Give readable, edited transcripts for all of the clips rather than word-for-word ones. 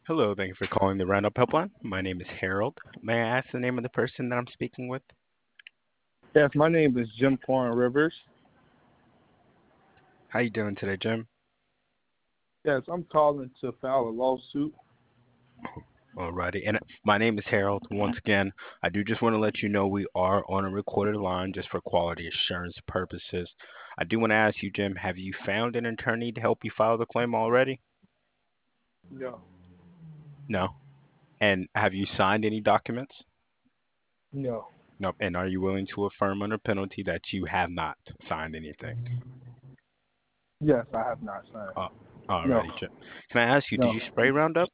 Hello, thank you for calling the Roundup Helpline. My name is Harold. May I ask the name of the person that I'm speaking with? Yes, my name is Jim Quan Rivers. How you doing today, Jim? Yes, I'm calling to file a lawsuit. Alrighty, and my name is Harold. Once again, I do just want to let you know we are on a recorded line just for quality assurance purposes. I do want to ask you, Jim, have you found an attorney to help you file the claim already? No, No. And have you signed any documents? no. Nope. And are you willing to affirm under penalty that you have not signed anything? Yes, I have not signed. Uh, No, Alrighty, Jim. Can I ask you, did no. you spray Roundup?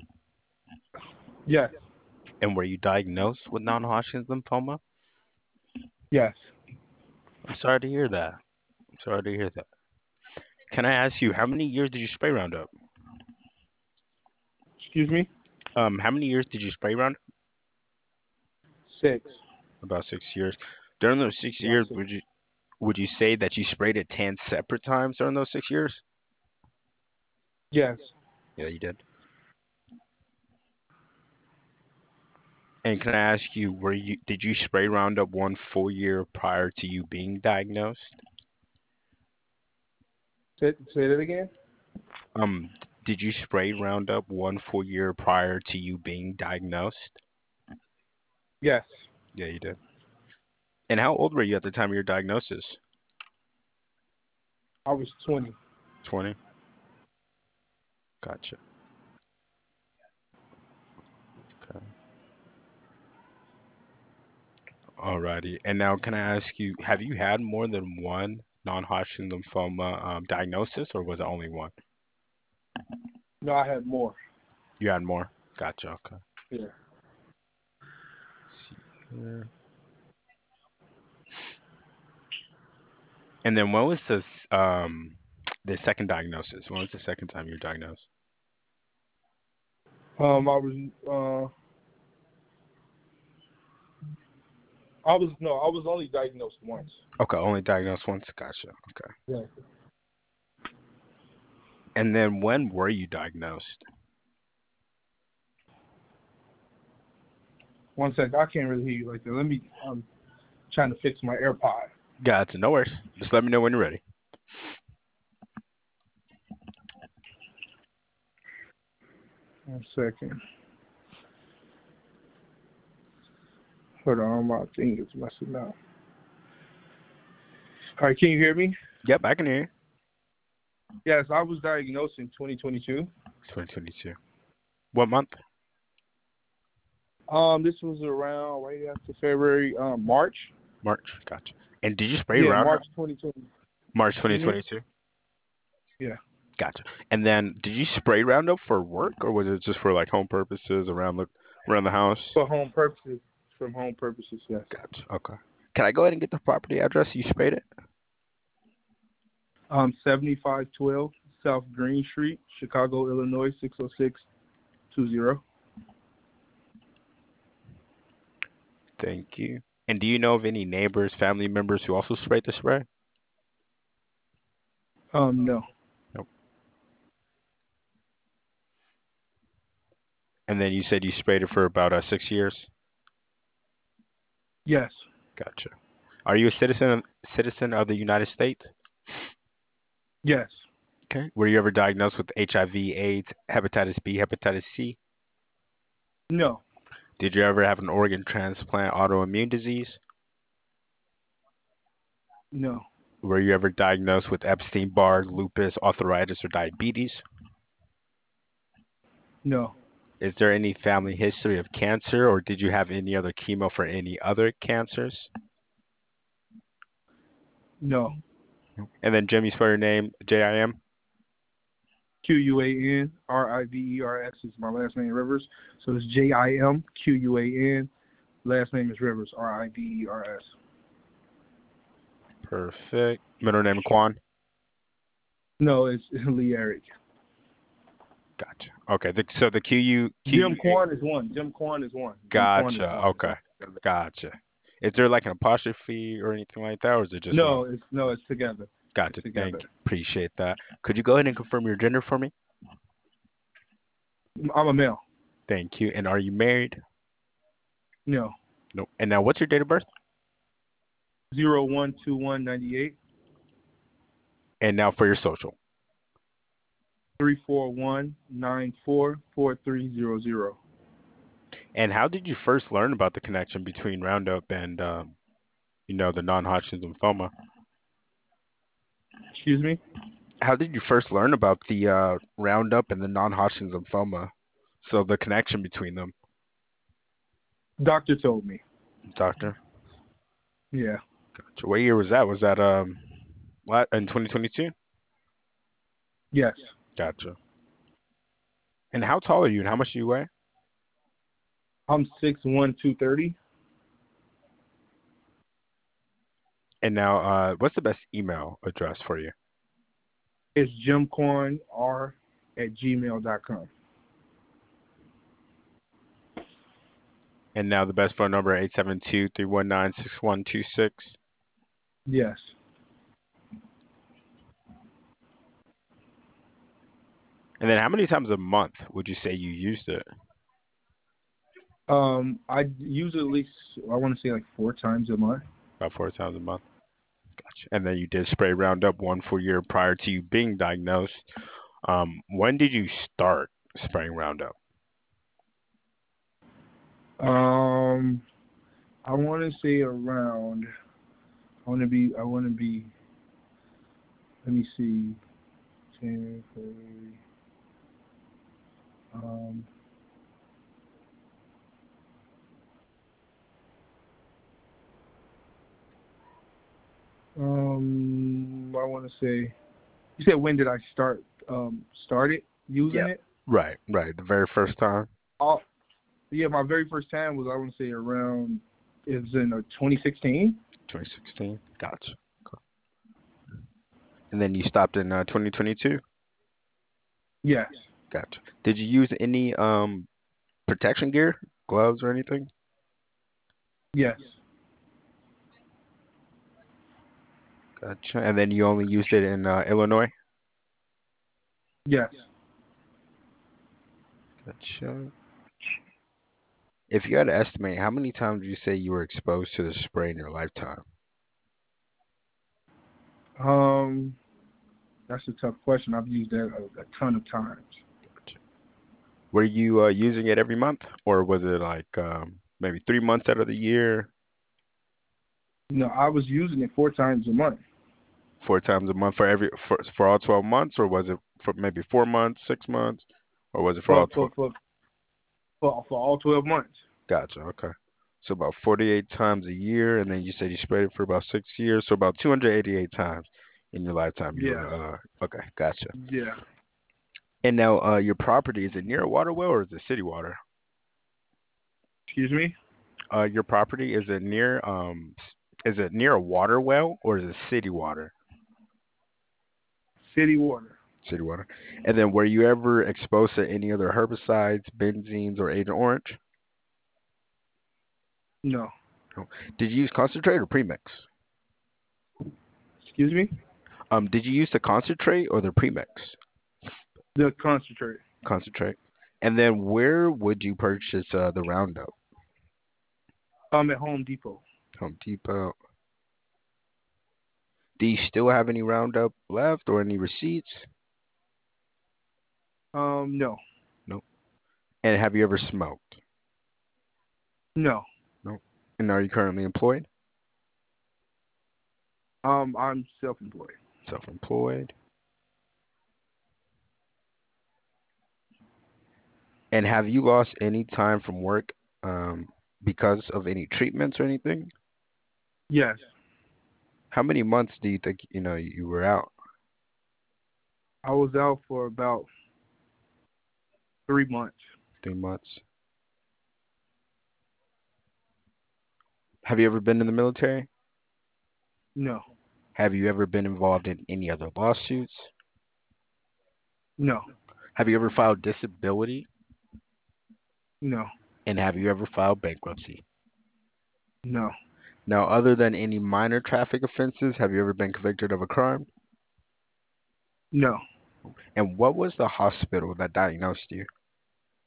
Yes, And were you diagnosed with non-Hodgkin's lymphoma? yes. I'm sorry to hear that. I'm sorry to hear that. Can I ask you, how many years did you spray Roundup? Excuse me? How many years did you spray Roundup? 6. About 6 years. During those six About years, 6. would you say that you sprayed it 10 separate times during those 6 years? Yes. Yeah, you did. And can I ask you, did you spray Roundup one full year prior to you being diagnosed? Say that again? Um, did you spray Roundup one full year prior to you being diagnosed? Yes. Yeah, you did. And how old were you at the time of your diagnosis? I was 20. 20. Gotcha. Okay. Alrighty. And now, can I ask you, have you had more than one non-Hodgkin lymphoma diagnosis, or was it only one? No, I had more. You had more. Gotcha. Okay. Yeah. See here. And then, when was the second diagnosis? When was the second time you were diagnosed? I was only diagnosed once. Okay, only diagnosed once. Gotcha. Okay. Yeah. And then, when were you diagnosed? One sec, I can't really hear you like that. I'm trying to fix my AirPod. Gotcha. No worries. Just let me know when you're ready. 1 second. Hold on, my thing is messing up. All right, can you hear me? Yep, I can hear you. Yes, I was diagnosed in 2022. 2022. What month? This was around right after February, March. March. Gotcha. And did you spray Yeah, Roundup? March 2020. March Excuse me? 2022. Yeah, Gotcha. And then, did you spray Roundup for work, or was it just for like home purposes around the house? for home purposes. From home purposes, yes. Gotcha. Okay. Can I go ahead and get the property address you sprayed it? 7512 South Green Street, Chicago, Illinois 60620. Thank you. And do you know of any neighbors, family members who also sprayed the spray? No. Nope. And then you said you sprayed it for about 6 years. Yes. Gotcha. Are you a citizen of the United States? Yes. Okay. Were you ever diagnosed with HIV, AIDS, hepatitis B, hepatitis C? No. Did you ever have an organ transplant, autoimmune disease? No. Were you ever diagnosed with Epstein-Barr, lupus, arthritis, or diabetes? No. Is there any family history of cancer, or did you have any other chemo for any other cancers? No. And then Jim, you spell your name Jim. QUANRIVERS is my last name, Rivers. So it's JIMQUAN. Last name is Rivers, RIVERS. Perfect. Middle name Quan. No, it's Lee Eric. Gotcha. Okay. So the Jim Quan is one. Jim Quan is one. Jim Quan is Gotcha. one. It's Okay. all together. Gotcha. Is there like an apostrophe or anything like that, or is it just one? It's together. Gotcha. It's Thank together. you. Appreciate that. Could you go ahead and confirm your gender for me? I'm a male. Thank you. And are you married? No. No. And now, what's your date of birth? 012198 And now for your social. 341944300. And how did you first learn about the connection between Roundup and, the non-Hodgkin's lymphoma? Excuse me? How did you first learn about the Roundup and the non-Hodgkin's lymphoma? So the connection between them, Doctor told me. doctor. Yeah. Gotcha. What year was that? Was that what in 2022? Yes. Gotcha. And how tall are you and how much do you weigh? I'm 6'1", 230. And now, what's the best email address for you? It's jimcornr@gmail.com. And now the best phone number 872-319-6126. Yes. And then how many times a month would you say you used it? I use it at least, I want to say like 4 times a month. About 4 times a month. Gotcha. And then you did spray Roundup one full year prior to you being diagnosed. When did you start spraying Roundup? I want to say around, I want to be, let me see, January, I want to say, you said when did I started using Yeah. it? Right. The very first time. Oh, yeah, my very first time was, I want to say around, it was in 2016. 2016. Gotcha. Okay. And then you stopped in 2022. Yes. Gotcha. Did you use any protection gear, gloves, or anything? Yes. Gotcha. And then you only used it in Illinois. Yes. Gotcha. If you had to estimate, how many times would you say you were exposed to the spray in your lifetime? That's a tough question. I've used that a ton of times. Were you using it every month, or was it like maybe 3 months out of the year, No, I was using it 4 times a month. 4 times a month for all 12 months, or was it for maybe 4 months, 6 months, or was it for For all 12? for for for all 12 months. Gotcha. Okay. So about 48 times a year, and then you said you sprayed it for about 6 years, so about 288 times in your lifetime. You Yeah. were okay. Gotcha. Yeah. And now, your property, is it near a water well or is it city water? Excuse me? Your property, is it near a water well or is it city water? City water. City water. And then were you ever exposed to any other herbicides, benzenes, or Agent Orange? No. No. Did you use concentrate or premix? Excuse me? Did you use the concentrate or the premix? The concentrate. Concentrate. And then where would you purchase the Roundup? At Home Depot. Home Depot. Do you still have any Roundup left or any receipts? No. No. And have you ever smoked? No. No. And are you currently employed? I'm self-employed. Self-employed. And have you lost any time from work because of any treatments or anything? Yes. How many months do you think you were out? I was out for about 3 months. 3 months. Have you ever been in the military? No. Have you ever been involved in any other lawsuits? No. Have you ever filed disability? No. And have you ever filed bankruptcy? No. Now, other than any minor traffic offenses, have you ever been convicted of a crime? No. And what was the hospital that diagnosed you?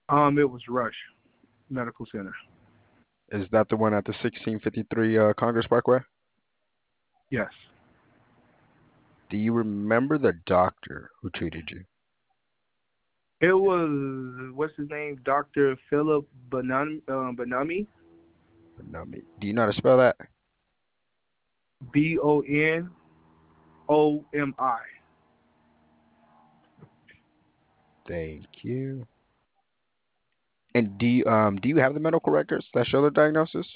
It was Rush Medical Center. Is that the one at the 1653 Congress Parkway? Yes. Do you remember the doctor who treated you? It was what's his name, Doctor Philip Banami, No, do you know how to spell that? Bonomi. Thank you. And do you have the medical records that show the diagnosis?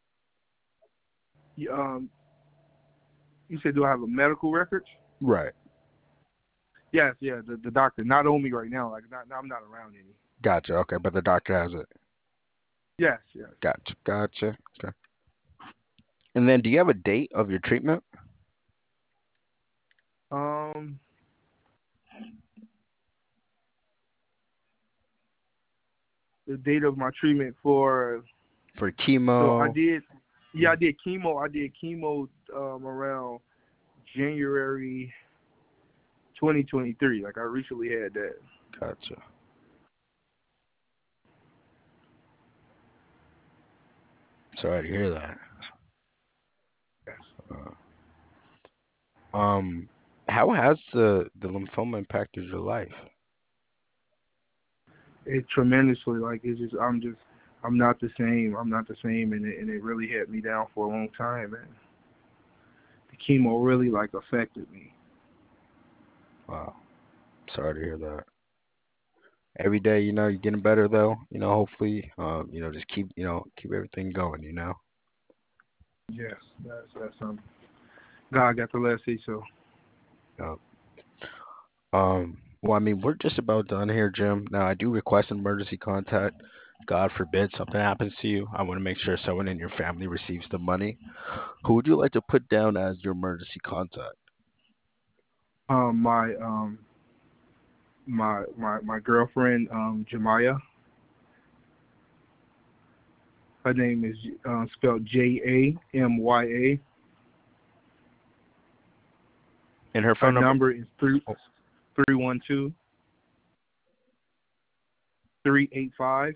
Um, you said, do I have a medical record? Right. Yes, yeah. The doctor, not on me right now. Like, I'm not around any. Gotcha. Okay, but the doctor has it. Yes, yes. Gotcha. Gotcha. Okay. And then, do you have a date of your treatment? Um, the date of my treatment for. For So I chemo? did. Yeah, I did chemo. Around January 2023. Like, I recently had that. Gotcha. Sorry to hear that. Yes. Um, how has the lymphoma impacted your life? It tremendously. Like, I'm not the same. I'm not the same, and it really had me down for a long time. And the chemo really like affected me. Wow. Sorry to hear that. Every day, you're getting better though. Hopefully, just keep everything going. Yes, that's God got the last say so. Uh, well, I mean, we're just about done here, Jim. Now, I do request emergency contact. God forbid something happens to you. I want to make sure someone in your family receives the money. Who would you like to put down as your emergency contact? My my girlfriend Jamaya. Her name is spelled Jamya. And her Her phone number? number is Oh, 312 385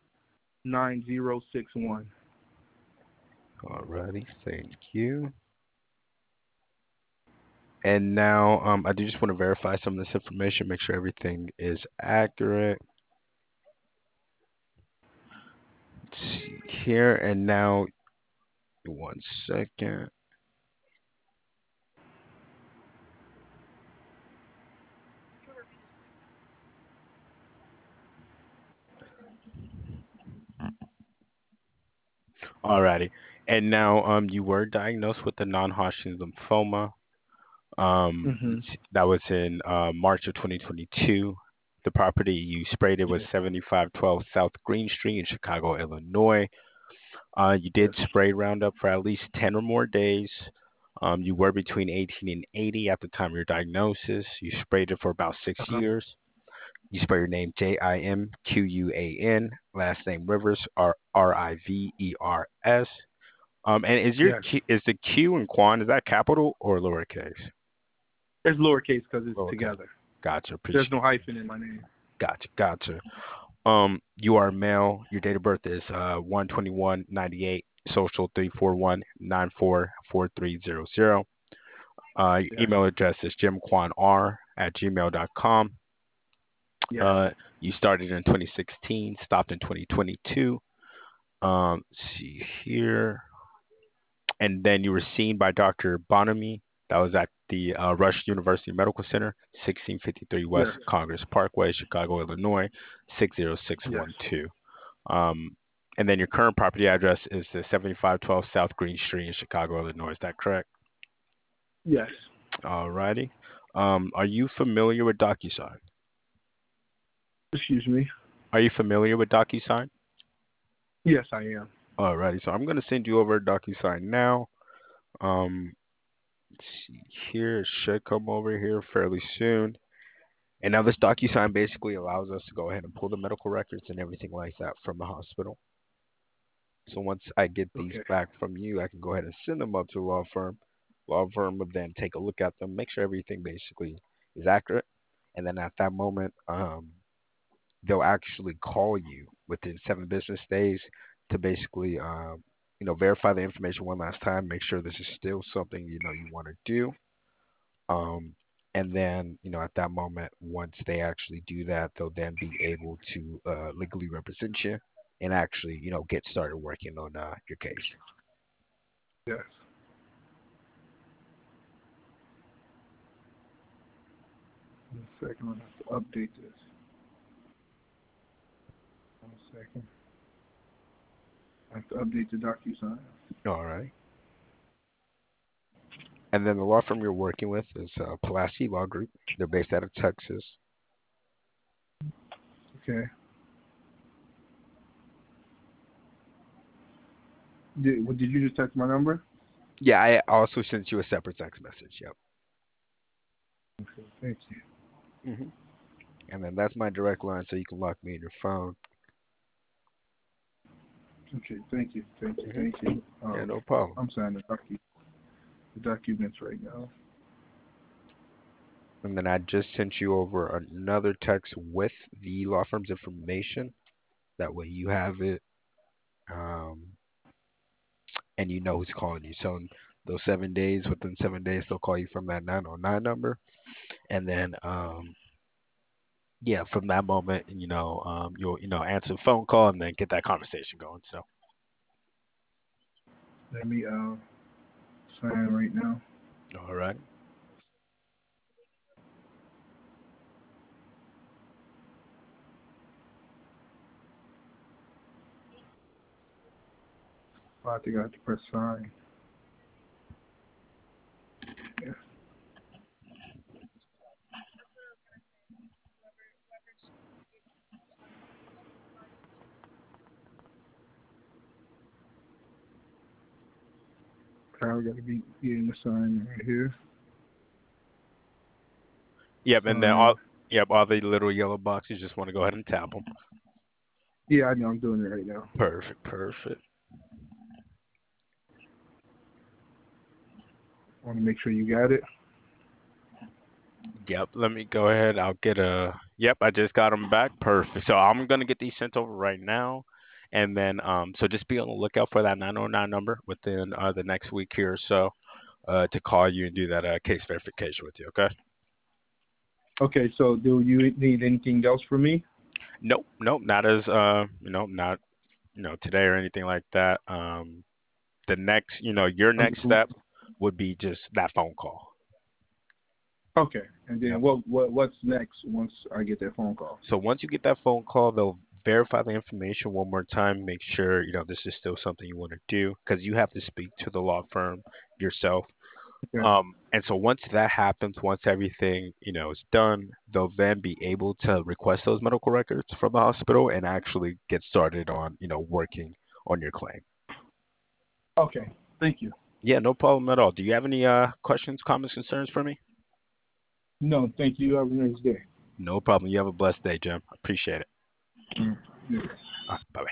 9061. alrighty, thank you. And now, I do just want to verify some of this information, make sure everything is accurate. Let's see here, and now, 1 second. Alrighty. And now, you were diagnosed with the non-Hodgkin's lymphoma. Mhm. That was in March of 2022. The property you sprayed it was Yes. 7512 South Green Street in Chicago, Illinois. You did Yes. spray Roundup for at least 10 or more days. You were between 18 and 80 at the time of your diagnosis. You sprayed it for about 6 Uh-huh. years. You spell your name Jimquan, last name Rivers, Rivers. And Yes. is the Q in Quan, is that capital or lowercase? It's lowercase because it's Lowercase. together. Gotcha. There's Appreciate. no hyphen in my name. Gotcha. Gotcha. You are male. Your date of birth is 1/21/98. Social 341-944300. Your Yes. email address is jimquanr@gmail.com. Yes. Uh, you started in 2016, stopped in 2022. See here, and then you were seen by Dr. Bonamy. That was at the Rush University Medical Center, 1653 West Yes. Congress Parkway, Chicago, Illinois, Yes. 60612. Um, and then your current property address is the 7512 South Green Street in Chicago, Illinois. Is that correct? Yes. Alrighty. Are you familiar with DocuSign? Excuse me. Are you familiar with DocuSign? Yes, I am. Alrighty. So I'm going to send you over a DocuSign now. Um, let's see here. It should come over here fairly soon. And now this DocuSign basically allows us to go ahead and pull the medical records and everything like that from the hospital. So once I get these Okay. back from you, I can go ahead and send them up to the law firm. Law firm would then take a look at them, make sure everything basically is accurate, and then at that moment, they'll actually call you within 7 business days to basically, verify the information one last time, make sure this is still something you want to do. Um, and then, at that moment, once they actually do that, they'll then be able to legally represent you and actually, get started working on your case. Yes. 1 second, I have to update this. 1 second. I have to update the DocuSign. All right. And then the law firm you're working with is Pulaski Law Group. They're based out of Texas. Okay. Did you just text my number? Yeah, I also sent you a separate text message. Yep. Okay, thank you. And then that's my direct line, so you can lock me in your phone. Okay, thank you. Thank you. Yeah, no problem. I'm signing the documents right now. And then I just sent you over another text with the law firm's information. That way you have it, um, and you know who's calling you. So in those 7 days, within 7 days, they'll call you from that 909 number. And then, yeah, from that moment, you'll, answer the phone call and then get that conversation going. So, Let me sign right now. all right. Oh, I think I have to press sign. Yeah. Kyle got to be getting the sign right here. Yep, and then Sign. all the little yellow boxes, just want to go ahead and tap them. Yeah, I know. I'm doing it right now. Perfect, perfect. I want to make sure you got it. Yep, let me go ahead. I'll get a. Yep, I just got them back. Perfect. So I'm gonna get these sent over right now, and then so just be on the lookout for that 909 number within the next week here or so, to call you and do that case verification with you. Okay. Okay, so do you need anything else from me? Nope, nope, not as not today or anything like that. The next, your Um, next step would be just that phone call. Okay, and Yep. then what's next once I get that phone call? So once you get that phone call, they'll verify the information one more time, make sure this is still something you want to do, because you have to speak to the law firm yourself. Okay. And so once that happens, once everything is done, they'll then be able to request those medical records from the hospital and actually get started on working on your claim. Okay. Thank you. Yeah, no problem at all. Do you have any questions, comments, concerns for me? No, thank you. Have a nice day. No problem. You have a blessed day, Jim. Appreciate it. Mm. Yeah. Bye bye.